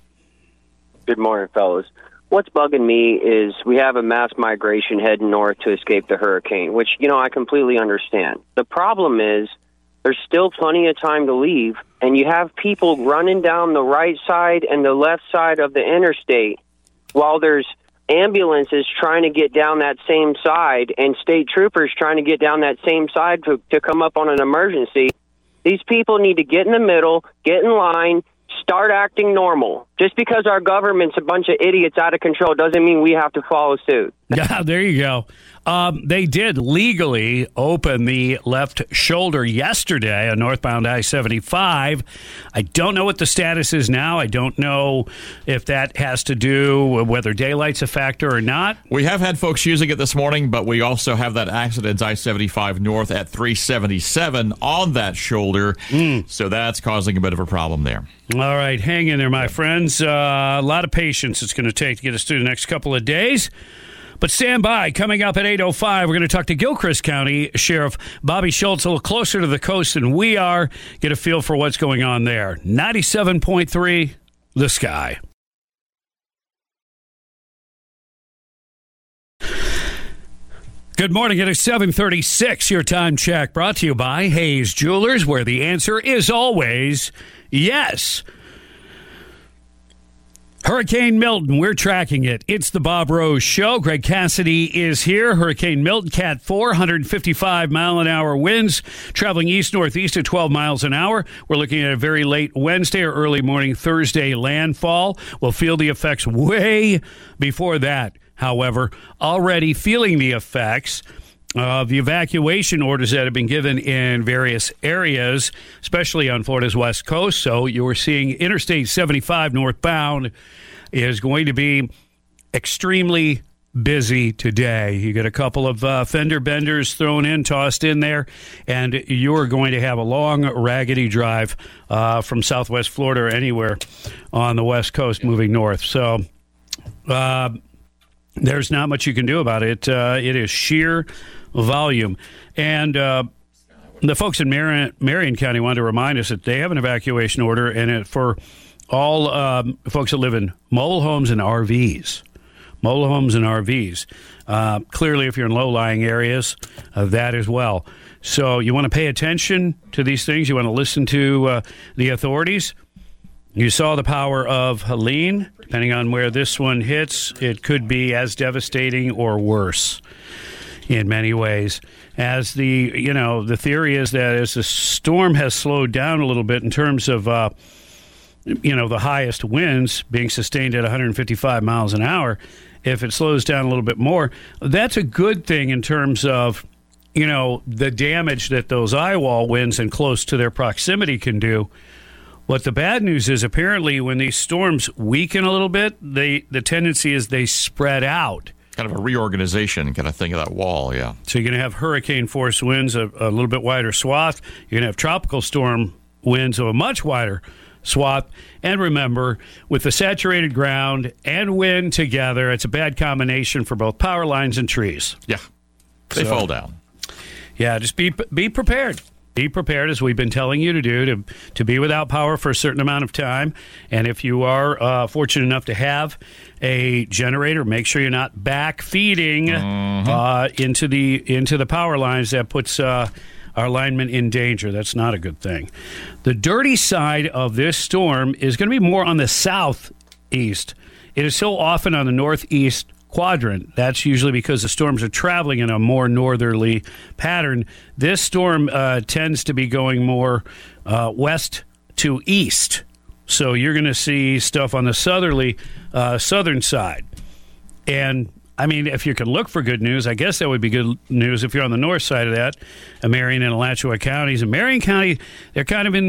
Good morning, fellas. What's bugging me is we have a mass migration heading north to escape the hurricane, which, I completely understand. The problem is there's still plenty of time to leave, and you have people running down the right side and the left side of the interstate while there's ambulances trying to get down that same side and state troopers trying to get down that same side to come up on an emergency. These people need to get in the middle, get in line, start acting normal. Just because our government's a bunch of idiots out of control doesn't mean we have to follow suit. Yeah, there you go. They did legally open the left shoulder yesterday on northbound I-75. I don't know what the status is now. I don't know if that has to do with whether daylight's a factor or not. We have had folks using it this morning, but we also have that accident I-75 north at 377 on that shoulder. So that's causing a bit of a problem there. All right, hang in there, my friends. A lot of patience it's going to take to get us through the next couple of days. But stand by. Coming up at 8:05, we're going to talk to Gilchrist County Sheriff Bobby Schultz, a little closer to the coast than we are. Get a feel for what's going on there. 97.3, The Sky. Good morning. It is 7:36. Your time check brought to you by Hayes Jewelers, where the answer is always yes. Hurricane Milton, we're tracking it. It's the Bob Rose Show. Greg Cassidy is here. Hurricane Milton, Cat 4, 155-mile-an-hour winds, traveling east-northeast at 12 miles an hour. We're looking at a very late Wednesday or early morning Thursday landfall. We'll feel the effects way before that. However, already feeling the effects of the evacuation orders that have been given in various areas, especially on Florida's west coast. So you're seeing Interstate 75 northbound is going to be extremely busy today. You get a couple of fender benders tossed in there, and you're going to have a long, raggedy drive from southwest Florida or anywhere on the west coast moving north. So there's not much you can do about it. It is sheer volume. And the folks in Marion County wanted to remind us that they have an evacuation order, and for all folks that live in mobile homes and RVs. Mobile homes and RVs. Clearly, if you're in low-lying areas, that as well. So you want to pay attention to these things. You want to listen to the authorities. You saw the power of Helene. Depending on where this one hits, it could be as devastating or worse in many ways. As the theory is that as the storm has slowed down a little bit in terms of, the highest winds being sustained at 155 miles an hour, if it slows down a little bit more, that's a good thing in terms of, the damage that those eye wall winds and close to their proximity can do. What the bad news is, apparently, when these storms weaken a little bit, the tendency is they spread out. Kind of a reorganization kind of thing of that wall, yeah. So you're going to have hurricane force winds, a little bit wider swath. You're going to have tropical storm winds of a much wider swath. And remember, with the saturated ground and wind together, it's a bad combination for both power lines and trees. Yeah, they fall down. Yeah, just be prepared. be prepared, as we've been telling you to do, to be without power for a certain amount of time. And if you are fortunate enough to have a generator, make sure you're not back feeding into the power lines. That puts our linemen in danger. That's not a good thing. The dirty side of this storm is going to be more on the southeast. It is so often on the northeast quadrant. That's usually because the storms are traveling in a more northerly pattern. This storm tends to be going more west to east. So you're going to see stuff on the southern side. And, I mean, if you can look for good news, I guess that would be good news if you're on the north side of that, Marion and Alachua counties. And Marion County, they're kind of in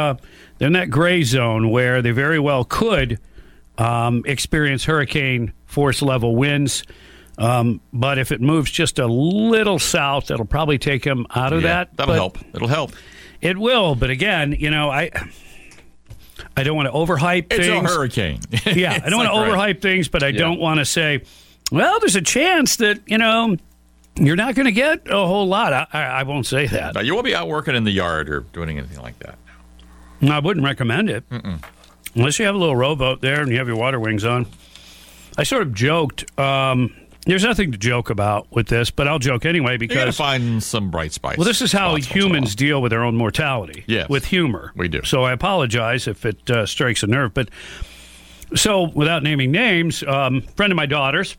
that gray zone where they very well could experience hurricane force level winds. But if it moves just a little south, that'll probably take them out of that. That'll help. It'll help. It will. But again, I don't want to overhype things. It's a hurricane. Yeah, I don't want to overhype things, but I don't want to say, well, there's a chance that, you're not going to get a whole lot. I won't say that. No, you won't be out working in the yard or doing anything like that. No, I wouldn't recommend it. Unless you have a little rowboat there and you have your water wings on. I sort of joked. There's nothing to joke about with this, but I'll joke anyway because... You got to find some bright spots. Well, this is how humans deal with their own mortality. Yes. With humor. We do. So I apologize if it strikes a nerve. But so, without naming names, friend of my daughter's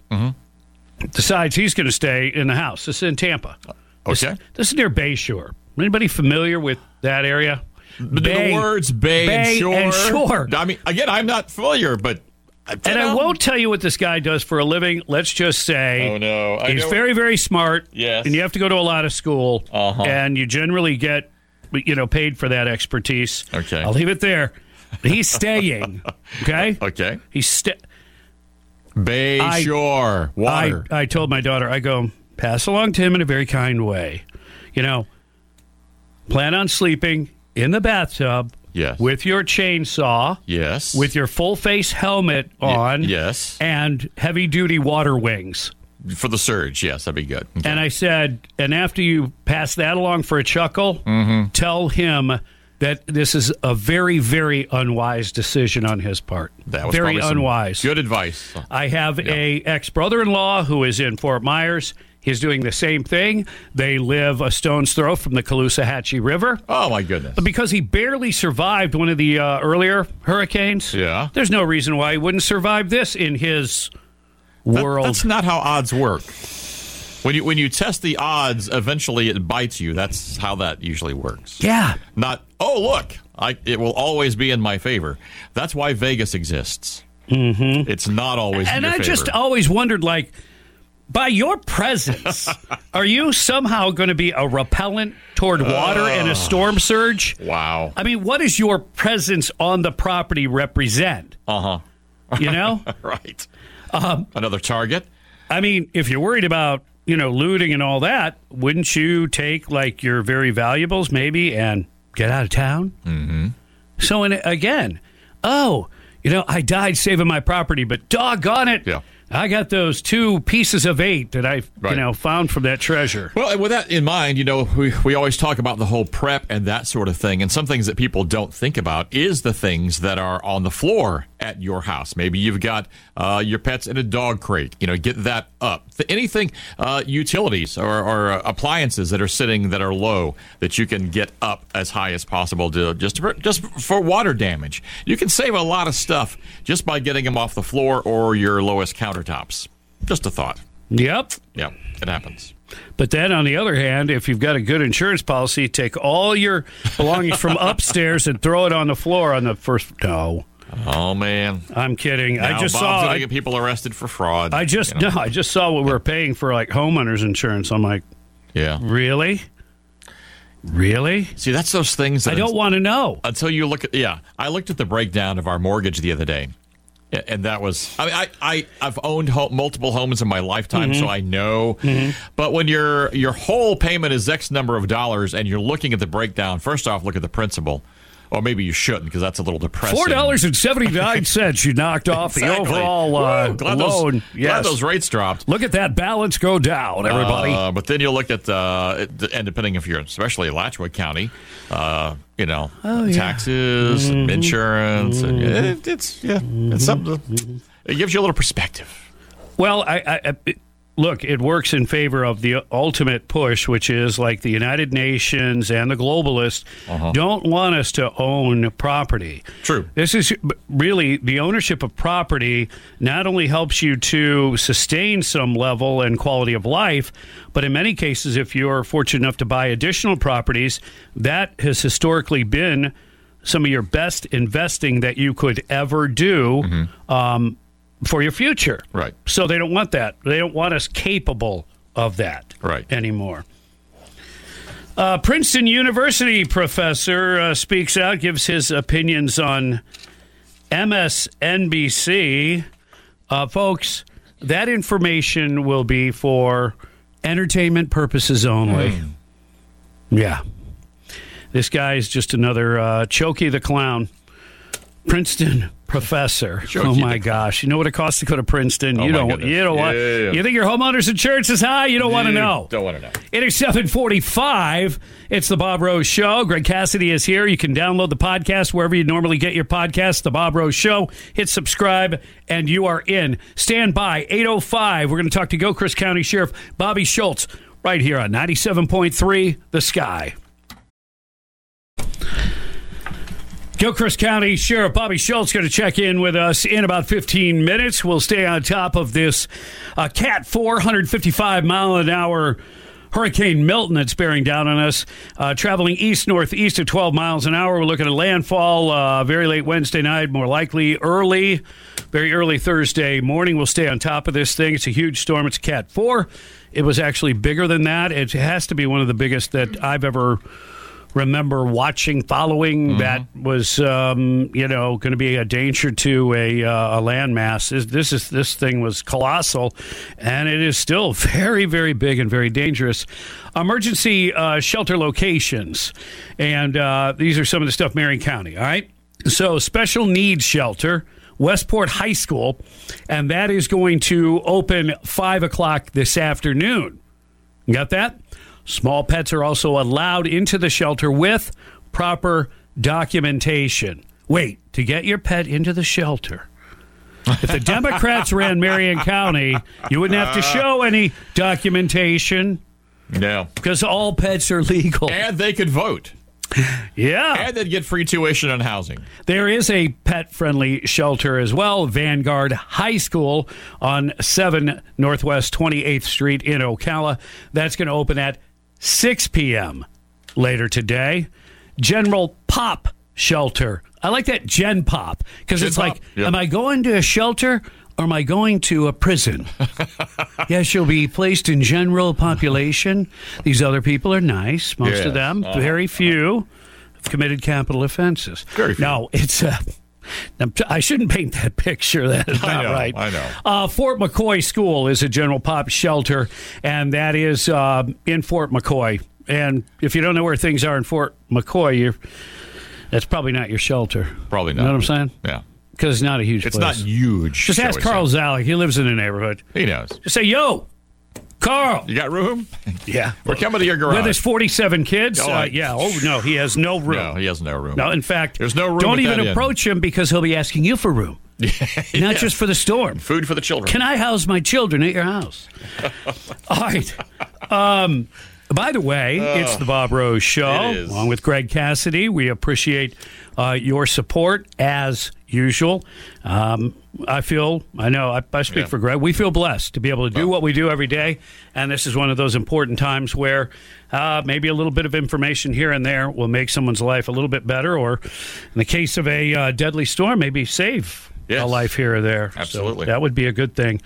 decides he's going to stay in the house. This is in Tampa. Okay. This is near Bayshore. Anybody familiar with that area? The words Bay and Shore. I mean, again, I'm not familiar, but... I won't tell you what this guy does for a living. Let's just say he's very, very smart. Yes. And you have to go to a lot of school. And you generally get, paid for that expertise. Okay. I'll leave it there. He's staying. Okay? Okay. He's Bay Shore. Water. I told my daughter, I go, pass along to him in a very kind way. Plan on sleeping in the bathtub. Yes. With your chainsaw. Yes. With your full face helmet on. Yes. And heavy duty water wings. For the surge, yes, that'd be good. Okay. And I said, and after you pass that along for a chuckle, tell him that this is a very, very unwise decision on his part. That was very unwise. Good advice. I have a ex-brother-in-law who is in Fort Myers. He's doing the same thing. They live a stone's throw from the Caloosahatchee River. Oh, my goodness. But because he barely survived one of the earlier hurricanes, there's no reason why he wouldn't survive this in his world. That's not how odds work. When you test the odds, eventually it bites you. That's how that usually works. Yeah. Not, look, it will always be in my favor. That's why Vegas exists. It's not always in your favor. And I just always wondered, by your presence, are you somehow going to be a repellent toward water and a storm surge? Wow. I mean, what does your presence on the property represent? Right. Another target? I mean, if you're worried about, looting and all that, wouldn't you take, your very valuables maybe and get out of town? So, again, I died saving my property, but doggone it. Yeah. I got those 2 pieces of 8 that I, found from that treasure. Well, with that in mind, we always talk about the whole prep and that sort of thing. And some things that people don't think about is the things that are on the floor at your house. Maybe you've got your pets in a dog crate. Get that up. Anything, utilities or appliances that are sitting that are low that you can get up as high as possible just for water damage. You can save a lot of stuff just by getting them off the floor or your lowest countertops. Just a thought. Yep. Yeah, it happens. But then, on the other hand, if you've got a good insurance policy, take all your belongings from upstairs and throw it on the floor on the first... No. Oh, man. I'm kidding. Now I just Bob's saw... gonna get people arrested for fraud. I just saw what we were paying for, homeowners insurance. I'm like, yeah. Really? Really? See, that's those things that... I don't want to know. Until you look at... Yeah. I looked at the breakdown of our mortgage the other day. And that was, I've owned multiple homes in my lifetime, so I know. But when your whole payment is X number of dollars and you're looking at the breakdown, first off, look at the principal. Or maybe you shouldn't, because that's a little depressing. $4.79 you knocked off the overall loan. Glad those rates dropped. Look at that balance go down, everybody. But then you'll look at and depending if you're especially Alachua County, taxes and insurance, and it's something. It gives you a little perspective. Well, look, it works in favor of the ultimate push, which is like the United Nations and the globalists don't want us to own property. True. This is really the ownership of property not only helps you to sustain some level and quality of life, but in many cases, if you're fortunate enough to buy additional properties, that has historically been some of your best investing that you could ever do. For your future. Right. So they don't want that. They don't want us capable of that anymore. Princeton University professor speaks out, gives his opinions on MSNBC. Folks, that information will be for entertainment purposes only. Yeah. This guy is just another Chokey the Clown. Princeton professor. Oh my gosh! You know what it costs to go to Princeton? You don't want. You think your homeowners insurance is high? You don't want to know. Don't want to know. It is 7:45. It's the Bob Rose Show. Greg Cassidy is here. You can download the podcast wherever you normally get your podcast. The Bob Rose Show. Hit subscribe, and you are in. Stand by. 8:05. We're going to talk to Gilchrist County Sheriff Bobby Schultz right here on 97.3 The Sky. Gilchrist County Sheriff Bobby Schultz going to check in with us in about 15 minutes. We'll stay on top of this Cat 455-mile-an-hour Hurricane Milton that's bearing down on us, traveling east-northeast at 12 miles an hour. We're looking at landfall very late Wednesday night, more likely very early Thursday morning. We'll stay on top of this thing. It's a huge storm. It's Cat 4. It was actually bigger than that. It has to be one of the biggest that I've ever remember following. That was, going to be a danger to a landmass. This thing was colossal, and it is still very, very big and very dangerous. Emergency shelter locations, and these are some of the stuff Marion County. All right, so special needs shelter, Westport High School, and that is going to open 5:00 this afternoon. You got that? Small pets are also allowed into the shelter with proper documentation. Wait, to get your pet into the shelter, if the Democrats ran Marion County, you wouldn't have to show any documentation. No. Because all pets are legal. And they could vote. Yeah. And they'd get free tuition on housing. There is a pet-friendly shelter as well, Vanguard High School on 7 Northwest 28th Street in Ocala. That's going to open at 6 p.m. later today. General Pop Shelter. I like that Gen Pop, because it's like, am I going to a shelter or am I going to a prison? Yes, you'll be placed in general population. These other people are nice, most of them. Very few have committed capital offenses. Very few. No, it's I shouldn't paint that picture. That is not right. I know. Fort McCoy School is a general pop shelter, and that is in Fort McCoy. And if you don't know where things are in Fort McCoy, that's probably not your shelter. Probably not. You know what I'm saying? Yeah. Because it's not a huge place. It's not huge. Just ask Carl Zalek. He lives in the neighborhood. He knows. Just say, yo, Carl. You got room? Yeah. We're coming to your garage. With his 47 kids? Right. Yeah. Oh, no, he has no room. No, he has no room. No, in fact, there's no room. Don't even approach him, because he'll be asking you for room. Not just for the storm. Food for the children. Can I house my children at your house? All right. By the way, it's the Bob Rose Show, along with Greg Cassidy. We appreciate your support, as usual. I speak for Greg. We feel blessed to be able to do what we do every day, and this is one of those important times where maybe a little bit of information here and there will make someone's life a little bit better, or in the case of a deadly storm, maybe save a life here or there. Absolutely. So that would be a good thing.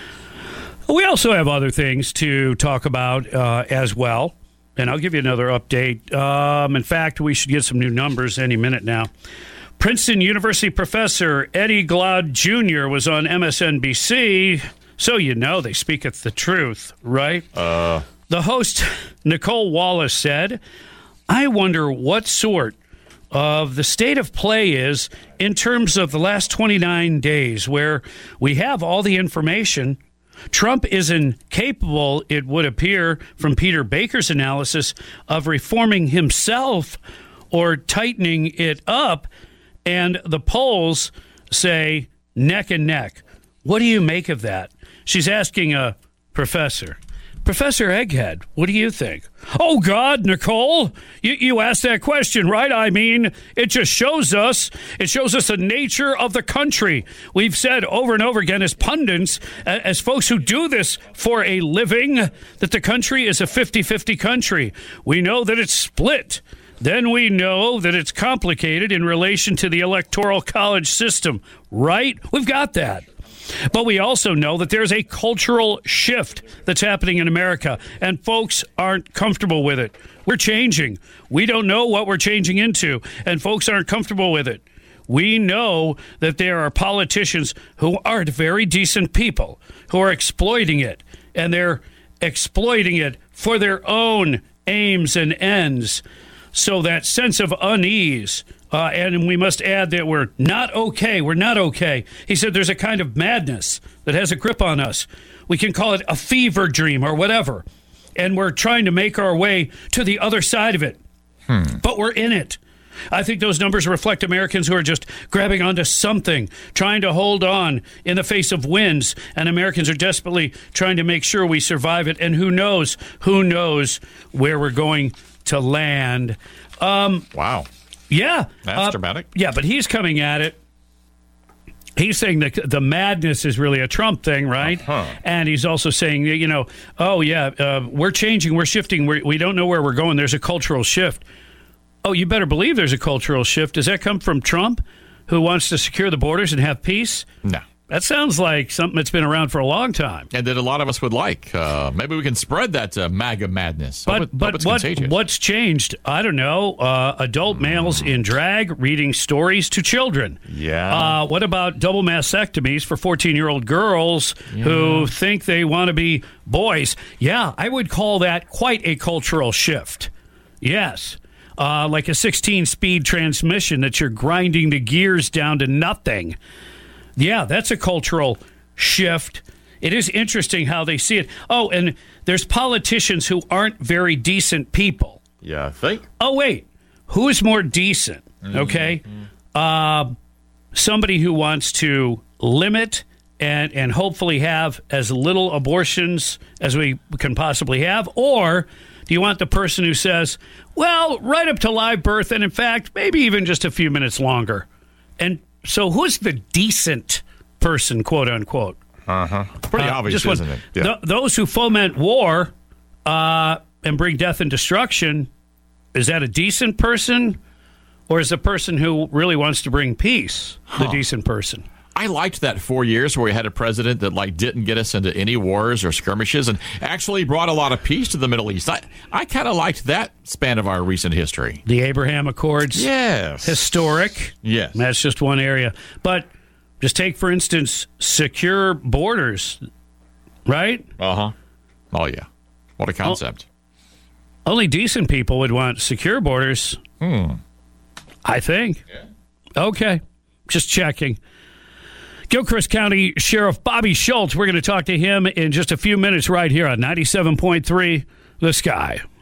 We also have other things to talk about as well, and I'll give you another update. In fact, we should get some new numbers any minute now. Princeton University professor Eddie Glaude Jr. was on MSNBC, so you know they speaketh the truth, right? The host, Nicole Wallace, said, "I wonder what sort of the state of play is in terms of the last 29 days, where we have all the information. Trump is incapable, it would appear, from Peter Baker's analysis, of reforming himself or tightening it up. And the polls say neck and neck. What do you make of that? She's asking a professor. Professor Egghead, what do you think? Oh, God, Nicole, you asked that question, right? I mean, it just shows us the nature of the country. We've said over and over again as pundits, as folks who do this for a living, that the country is a 50-50 country. We know that it's split. Then we know that it's complicated in relation to the Electoral College system, right? We've got that. But we also know that there's a cultural shift that's happening in America, and folks aren't comfortable with it. We're changing. We don't know what we're changing into, and folks aren't comfortable with it. We know that there are politicians who aren't very decent people who are exploiting it, and they're exploiting it for their own aims and ends. So that sense of unease, and we must add that we're not okay. We're not okay. He said there's a kind of madness that has a grip on us. We can call it a fever dream or whatever. And we're trying to make our way to the other side of it. But we're in it. I think those numbers reflect Americans who are just grabbing onto something, trying to hold on in the face of winds. And Americans are desperately trying to make sure we survive it. And who knows where we're going to land. Wow. Yeah. That's dramatic. Yeah, but he's coming at it. He's saying that the madness is really a Trump thing, right? And he's also saying, we're changing, we're shifting, we don't know where we're going. There's a cultural shift. Oh, you better believe there's a cultural shift. Does that come from Trump, who wants to secure the borders and have peace? No. That sounds like something that's been around for a long time. And that a lot of us would like. Maybe we can spread that MAGA madness. But what's changed? I don't know. Adult males in drag reading stories to children. Yeah. What about double mastectomies for 14-year-old girls who think they want to be boys? Yeah, I would call that quite a cultural shift. Yes. Like a 16-speed transmission that you're grinding the gears down to nothing. Yeah, that's a cultural shift. It is interesting how they see it. Oh, and there's politicians who aren't very decent people. Yeah, I think. Oh, wait. Who is more decent? Okay. Somebody who wants to limit and hopefully have as little abortions as we can possibly have? Or do you want the person who says, well, right up to live birth, and in fact, maybe even just a few minutes longer? And so who's the decent person, quote unquote? Pretty obvious, isn't it? Yeah. Those who foment war and bring death and destruction, is that a decent person? Or is the person who really wants to bring peace the decent person? I liked that 4 years where we had a president that didn't get us into any wars or skirmishes and actually brought a lot of peace to the Middle East. I kind of liked that span of our recent history. The Abraham Accords. Yes. Historic. Yes. That's just one area. But just take, for instance, secure borders, right? Oh, yeah. What a concept. Only decent people would want secure borders. I think. Yeah. Okay. Just checking. Gilchrist County Sheriff Bobby Schultz. We're going to talk to him in just a few minutes right here on 97.3 The Sky.